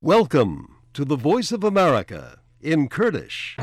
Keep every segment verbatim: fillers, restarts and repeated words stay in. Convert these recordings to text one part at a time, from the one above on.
Welcome to the Voice of America in Kurdish.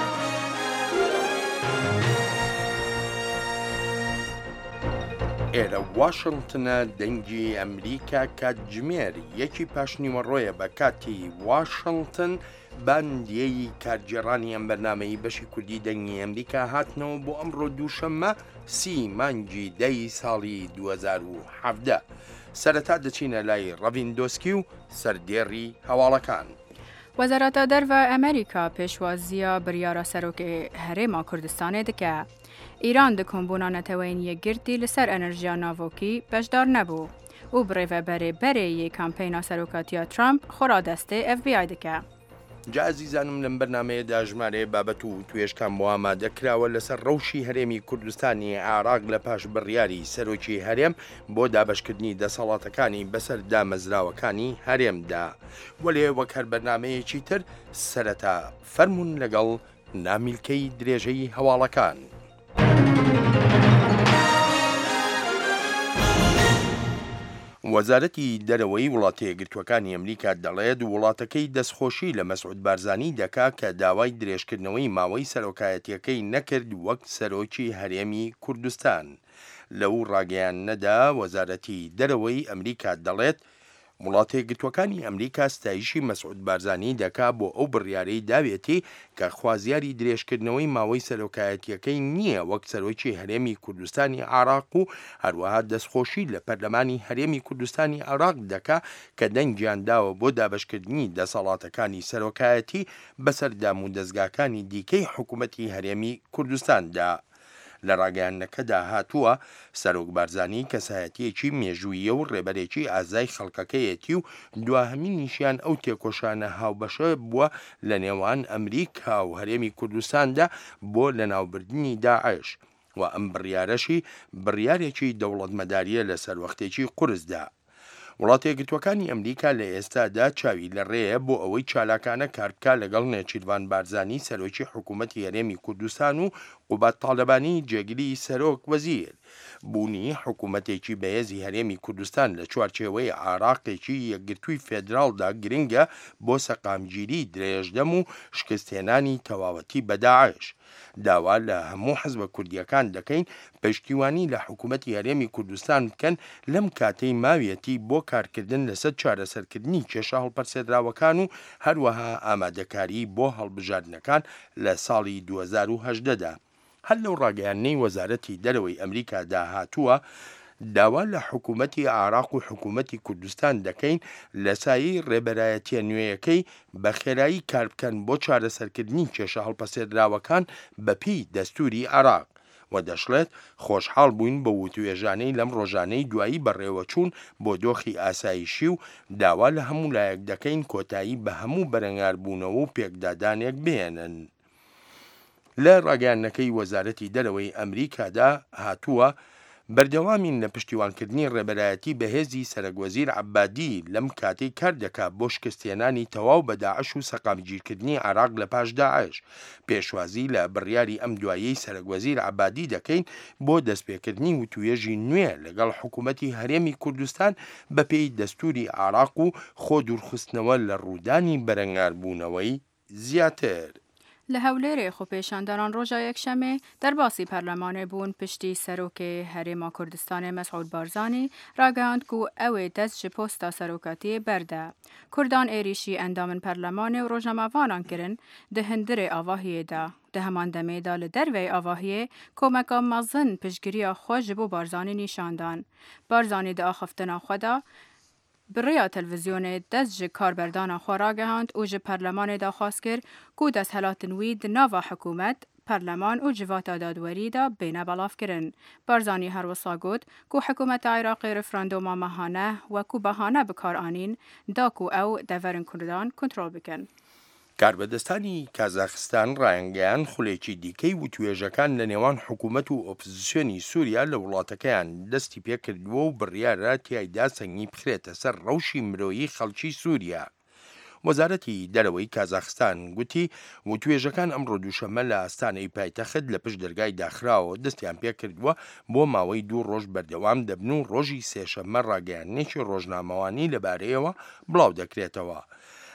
ئێرە واشنگتنە دەنگی ئەمریکا کاتژمێر یەکی پاشنیوەڕۆیە بە کاتی واشنگتن باندیەی کارگێڕانی ئەم بەرنامەی بەشی کوردی دەنگی ئەمریکا هاتنەوە بۆ ئەمڕۆ دووشەممە سی مانگی دەی ساڵی دوو هەزار و حەڤدە. سەرەتا دەچینە لای ڕەڤیندۆسکی و سەردێڕی هەواڵەکان. وەزارەتە دەرڤە ئەمریکا پێشوازیە بریارە سەرۆکی هەرێما کوردستانê dike. ئیران di kombûna neteweyîniyê girtî li ser enerjiya navokî beşdar nebû û bi rêveberê berê yê kampeyna serokatiya Trump xwe destê F B I dike. جا عزیزانم لەم بەرنامەیەدا ژمارەیە بابەت و توێژکان بۆ ئامادەکراوە لەسەر ڕەوشی هەرێمی کوردستانی عێراق لە پاش بڕیاری سەرۆکی هەرێم بۆ دابەشکردنی دەسەڵاتەکانی بەسەر دامەزراوەکانی هەرێمدا. وەلێ وەک هەر بەرنامەیەکی تر سەرەتا فەرمونون لەگەڵ نامیلکەی درێژەی هەواڵەکان. وەزارەتی دەرەوەی وڵاتە یەکگرتووەکانی ئەمریکا دەڵێت وڵاتەکەی دەستخۆشی لە مەسعود بارزانی دەکا کە داوای درێژکردنەوەی ماوەی سەرۆکایەتیەکەی نەکرد وەک سەرۆکی هەرێمی کوردستان. لەو ڕاگەیانەدا وەزارەتی دەرەوەی ئەمریکا دەڵێت وڵاتە یەکگرتووەکانی ئەمریکا ستایشی مەسعود بارزانی دەکا بۆ ئەو بڕیارەی داوێتی کە خوازیاری درێژکردنەوەی ماوەی سەرۆکایەتیەکەی نییە وەک سەرۆکی هەرێمی کوردستانی عێراق و هەروەها دەستخۆشی لە پەرلەمانی هەرێمی کوردستانی عێراق دەکا کە دەنگیان داوە بۆ دابەشکردنی دەسەڵاتەکانی سەرۆکایەتی بەسەر دام و دەستگاکانی دیکەی حکوومەتی هەرێمی کوردستاندا. لە ڕاگەیانەکەدا هاتووە سەرۆک بارزانی کەسایەتیەکی مێژوویە و ڕێبەرێکی ئازای خەڵکەکەیەتی و دواهەمینیشیان ئەو تێکۆشانە هاوبەشە بووە لە نێوان ئەمریکا و هەرێمی کوردستاندا بۆ لەناوبردنی داعش و ئەم بڕیارەشی بڕیارێکی دەوڵەتمەداریە لە سەروەختێکی قورسدا. وڵاتە یەکگرتووەکانی ئەمریکا لە ئێستادا چاوی لە ڕێیە بۆ ئەوەی چالاکانە کاربکە لەگەڵ نێچیروان بارزانی سەرۆکی حکوومەتی هەرێمی کوردستان و قوبات تاالبانی جێگیری سەرۆک وەزیر بوونی حکوومەتێکی بەهێزی هەرێمی کوردستان لە چوارچێوەی عێراقێکی یەکگرتووی فێدراڵدا گرنگە بۆ سەقامگیری درێژدەم و شکستهێنانی تەواوەتی بە داعش. داوا لە هەموو حەزبە کوردیەکان دەکەین پشتیوانی لە حکوومەتی هەرێمی کوردستان بکەن لەم کاتەی ماویەتی بۆ کارکردن لەسەر چارەسەرکردنی کێشە هەڵپەرسێدراوەکان و هەروەها ئامادەکاری بۆ هەڵبژاردنەکان لە ساڵی دوو هەزار و هەژدەدا. هەر لەو ڕاگەیانەی وەزارەتی دەرەوەی ئەمریکادا هاتووە داوا لە حکوومەتی عێراق و حکوومەتی کوردستان دەکەین لە سایەی ڕێبەرایەتیە نوێیەکەی بە خێرایی کار بکەن بۆ چارەسەرکردنی کێشە هەڵپەسێدراوەکان بەپێی دەستوری عێراق و دەشڵێت خۆشحاڵ بووین بە وتوێژانەی لەم ڕۆژانەی دوایی بەڕێوەچوون بۆ دۆخی ئاسایشی و داوا لە هەموو لایەک دەکەین کۆتایی بە هەموو بەرەنگاربوونەوە و پێکدادانێک بێنن. لە ڕاگەیانەکەی وەزارەتی دەرەوەی ئەمریکادا هاتووە بەردەوامین لە پشتیوانکردنی ڕێبەرایەتی بەهێزی سەرۆکوەزیر عەبادی لەم کاتەی کار دەکات بۆ شکستهێنانی تەواو بە داعش و سەقامگیرکردنی عێراق لە پاش داعش. پێشوازی لە بڕیاری ئەم دوایەی سەرۆکوەزیر عەبادی دەکەین بۆ دەستپێکردنی وتوێژی نوێ لەگەڵ حکوومەتی هەرێمی کوردستان بەپێی دەستوری عێراق و خۆ دوورخستنەوە لە ڕوودانی بەرەنگاربوونەوەی زیاتر. لە هەولێرێ خۆپێشاندەران ڕۆژە یەکشەمێ دەرباسی پەرلەمانێ بوون پشتی سەرۆکێ هەرێما کوردستانê مەسعود بارزانی ڕاگەیاند ku ew ê dest ji posta serokatiyê berde. Kurdan êrîşî endamên pەرلەمانê û rojnamavanan kirin di hindirê avahiyê de. Di heman demê de li derveyê avahiyê komeka mezin piştgiriya xwe ji bo Barzanî nîşandan. Barzanî di axiftina xwe de bi rêya televizyonê dest ji karberdana xwe ragihand û ji pەرلەmanê de xwast kir ku desthilatên wî di nava hikûmet, pەرلەمان û civata dadwerî de bêne belavkirin. Barzanî her wisa got ku hikûmeta Iraqê referandûma mehane wekû behane bi kar anîn da ku ew deverên Kurdan kontrol bikin. کاربەدەستانی کازاخستان ڕایانگەیان خولێکی دیکەی وتوێژەکان لە نێوان حکوومەت و ئۆپۆزیسیۆنی سووریا لە وڵاتەکەیان دەستی پێکردووە و بڕیارە تیایدا سەنگی بخرێتە سەر ڕەوشی مرۆیی خەڵکی سووریا. وەزارەتی دەرەوەی کازاخستان گوتی وتوێژەکان ئەمڕۆ دووشەممە لە ئاستانەی پایتەخت لە پشت دەرگای داخراوە دەستیان پێکردووە بۆ ماوەی دوو ڕۆژ بەردەوام دەبن و ڕۆژی سێشەممە ڕاگەیانێکی ڕۆژنامەوانی لەبارەیەوە بڵاو دەکرێتەوە.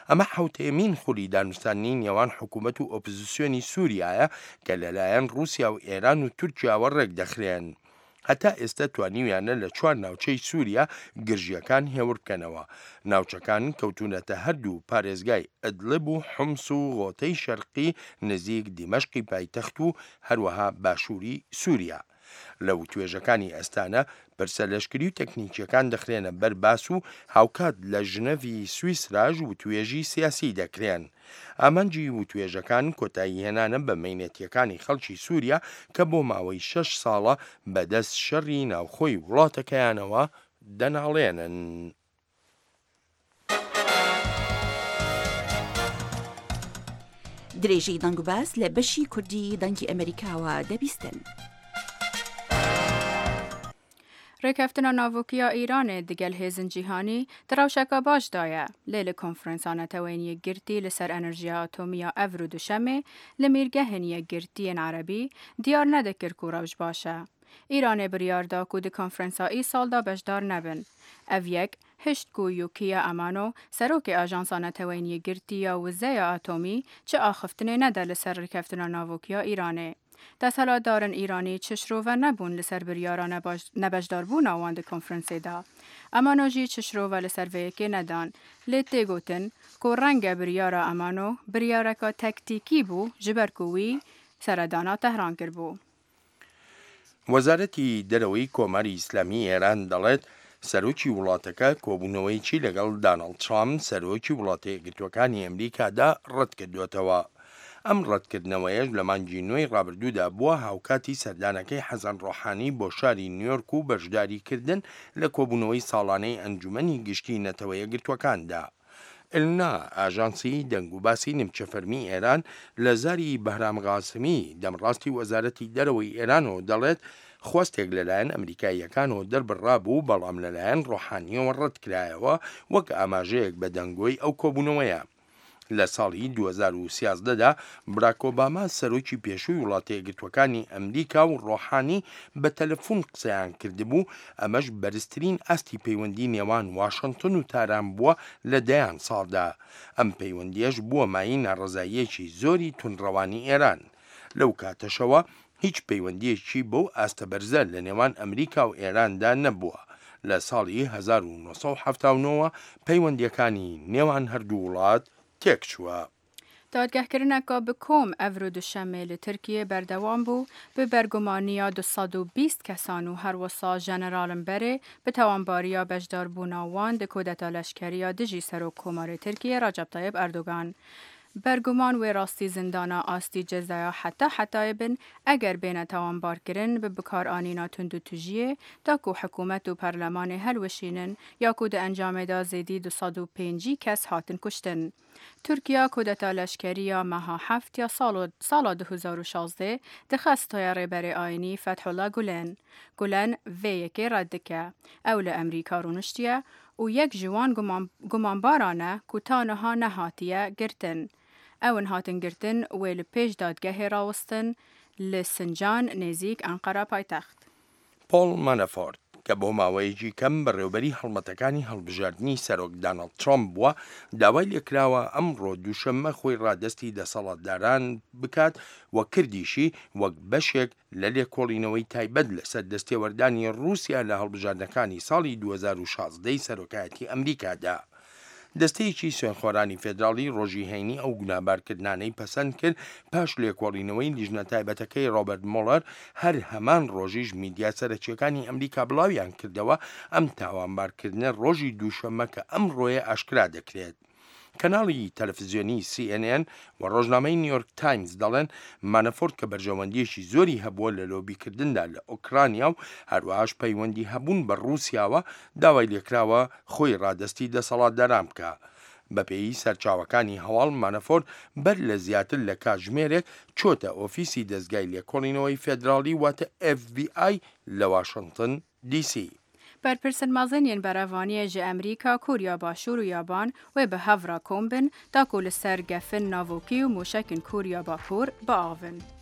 ئەمە حوتێمین خولی دانوستانی نێوان حکوومەت و ئۆپۆزیسیۆنی سووریایە کە لەلایەن رووسیا و ئێران و تورکیاوە ڕێک دەخرێن. هەتا ئێستا توانیویانە لە چوار ناوچەی سووریا گرژیەکان هێور بکەنەوە. ناوچەکان کەوتونەتە هەردوو پارێزگای ئەدلب و حومس و غۆتەی شەرقی نزیک دیمەشقی پایتەخت و هەروەها باشووری سووریا. لەو توێژەکانی ئەستانە پرسە لەشکری و تەکنیکیەکان دەخرێنە بەر باس و هاوکات لە ژنەڤی سویسراژ و توێژی سیاسی دەکرێن. ئامانجی و توێژەکان کۆتایی هێنانە بە مەینەتیەکانی خەڵکی سووریا کە بۆ ماوەی شەش ساڵە بەدەست شەڕی ناوخۆی وڵاتەکەیانەوە دەناڵێنن. درێژەی دەنگ و باس لە بەشی کوردی دەنگی ئەمریکاوە دەبیستن. ڕێککەوتنە ناوۆکیە ئیرانێ دگەل هێزن جیهانی دراوشەکە باشدایە لێ لە کۆنفرەنسانەتەوەین یەکگرتی لەسەر ئەنەرژیا ئاتۆمیە ئەڤر و دوشەمێ لە میرگەهن یەکگرتیên عەرەبی دیار نەدەکرد و ڕەوش باشە. ئیرانێ بریاردا ku di konferansa î salda bejdar nebin. Ev yek hişt ku Yukiya Amano serokê Ajansa Netewên Yekgirtiya Wizeya Atomî çi axiftinê nede li ser rêkeftina navokiya Îranê. Desthilatdarên Îranî çişrove nebûn li ser biryara nebejdarbûna wan di konferansê de. Amano jî çişrove li ser vê yekê nedan. Lê tê gotin ku renge biryara Amano biryareka tektikî bû ji ber ku wî seredana Tehran kirbû. وەزارەتی دەرەوەی کۆماری ئیسلامی ئێران دەڵێت سەرۆکی وڵاتەکە کۆبوونەوەیکی لەگەڵ دانەڵد ترامپ سەرۆکی وڵاتە یەکگرتووەکانی ئەمریکادا ڕەت کردوێتەوە. ئەم ڕەتکردنەوەیەش لە مانگی نوێی ڕابردوودا بووە هاوکاتی سەردانەکەی حەسەن ڕۆحانی بۆ شاری نیویۆرک و بەشداریکردن لە کۆبوونەوەی ساڵانەی ئەنجومەنی گشتی نەتەوە یەکگرتووەکاندا. ئلنا ئاژانسی دەنگ و باسی نیمچەفەرمی ئێران لە زاری بەهرام غاسمی دەمڕاستی وەزارەتی دەرەوەی ئێرانەوە دەڵێت خواستێک لەلایەن ئەمریکاییەکانەوە دەربڕابوو بەڵام لەلایەن ڕۆحانیەوە ڕەت کرایەوە وەک ئاماژەیەک بە دەنگۆی ئەو کۆبوونەوەیە. لە ساڵی دوو هەزار و سیازدەدا براک ئۆباما سەرۆکی پێشووی وڵاتە یەکگرتووەکانی ئەمریکا و ڕۆحانی بە تەلەفۆن قسەیان کردبوو. ئەمەش بەرزترین ئاستی پەیوەندی نێوان واشنگتن و تاران بووە لە دەیان ساڵدا. ئەم پەیوەندیەش بووە مای ناڕەزاییەکی زۆری تونڕەوانی ئێران. لەو کاتەشەوە هیچ پەیوەندیەکی بەو ئاستە بەرزە لە نێوان ئەمریکا و ئێراندا نەبووە. لە ساڵی هەزار و نۆ سەد و هەفتاد و نۆ پەیوەندیەکانی نێوان هەردوو وڵات تێک چووە. دادگەهکردنەکە bi kom ev û duşemê li Tirkiye berdewam bû bi bergumaniya du sed û bîst kesan û her wisa jeneralin berê bi tewambariya bejdarbûna wan di kudeta leşkeriya dijî Serokkomarê Tirkiye Recep Tayyip Erdogan. Berguman wê rastî zindana astî cezaya heta hetayê bin eger bêne tewambarkirin bi bikaranîna tund û tujiyê da ku hikûmet û perlemanê helweşînin ya ku di encamê da zêdî du sed û pêncî kes hatin kuştin. Tirkiya kudeta leşkeriya meha heft ya sala du hezar û şazdê dixestaya rêberê ayinî Fethullah Gulen. Gulen vê yekê red dike. Ew li Emerîka rûniştiye û yek ji wan gumanbaran e ku ta niha nehatiye girtin. Ew hatin girtin wê li pêş dadgehê rawestin li Sincan nêzik Enqera paytext. Paul Manafort کە بۆ ماوەیەکی کەم بەڕێوەبەری هەڵمەتەکانی هەڵبژاردننی سەرۆک دانەڵد ترامپ بووە داوای لێکراوە ئەمڕۆ دووشەممە خۆی ڕادستی دەسەڵاتداران بکات وە کردیشی وەک بەشێک لە لێکۆڵینەوەی تایبەت لەسەر دەستێوەردانی رووسیا لە هەڵبژاردنەکانی ساڵی دوو هەزار و شازدەی سەرۆکایەتی ئەمریکادا. دەستەیەکی سوێنخۆرانی فێدراڵی ڕۆژی هەینی ئەو گونابارکردانەی پەسەند کرد پاش لێکۆڵینەوەی لیژنە تایبەتەکەی ڕۆبەرت مۆڵەر هەر هەمان ڕۆژیش میدیا سەرەکیەکانی ئەمریکا بڵاویان کردەوە ئەم تاوانبارکردنە ڕۆژی دووشەممە کە ئەم ڕۆیە ئاشکرا دەکرێت. کەناڵی تەلەڤیزیۆنی سی ئێن ئێن و ڕۆژنامەی نیویۆرک تایمز دەڵێن مانەفۆرت کە بەرژەوەندیەکی زۆری هەبووە لە لۆبیکردندا لە ئۆکرانیا و هەروەهاش پەیوەندی هەبوون بە رووسیاوە داوای لێکراوە خۆی ڕادستی دەسەڵاتداران بکە. بەپێی سەرچاوەکانی هەواڵ مانەفۆرت بەر لە زیاتر لە کاتژمێرێک چۆتە ئۆفیسی دەستگای لێکۆڵینەوەی فێدراڵی واتە ئێف بی ئای لە واشنگتن دی سی. Berpirsên mezin yên berevaniyê ji Emerîka, Kurya Başûr û Yaban wê bi hev ra kom bin da ku li ser gefin navokî û mûşekên Kurya Bakur biavin.